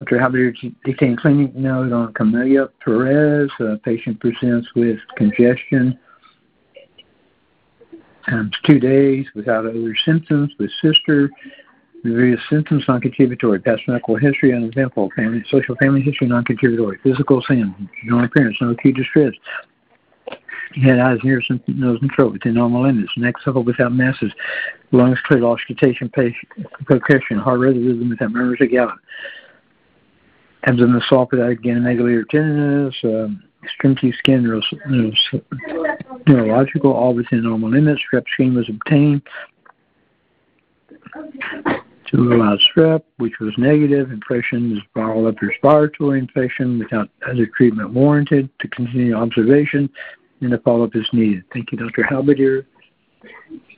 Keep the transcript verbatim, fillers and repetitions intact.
Doctor Halberdier dictating clinic note on Camelia Perez. Uh, patient presents with congestion. Um, two days without other symptoms, with sister. Various symptoms non-contributory. Past medical history uneventful. Family, social family history non-contributory. Physical sin. No appearance. No acute distress. Head, eyes, ears, nose, and throat within normal limits. Neck suckle without masses. Lungs clear, auscultation, percussion. Heart rate rhythm without murmurs or gallop. Abdomen soft without ganomegaly or tenderness. Um, extremity skin neuro, neurological, all within normal limits. Strep scheme was obtained to rule out strep, which was negative. Impression is viral upper respiratory infection without other treatment warranted. To continue observation, and the follow-up is needed. Thank you, Doctor Halberdier.